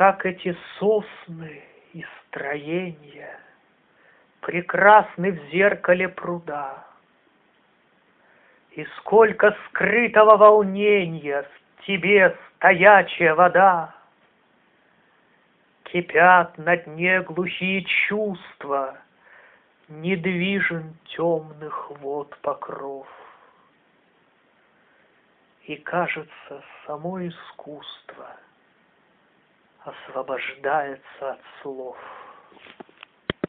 как эти сосны и строения прекрасны в зеркале пруда, и сколько скрытого волнения в тебе, стоячая вода. Кипят на дне глухие чувства, недвижен темных вод покров. И, кажется, само искусство освобождается от слов.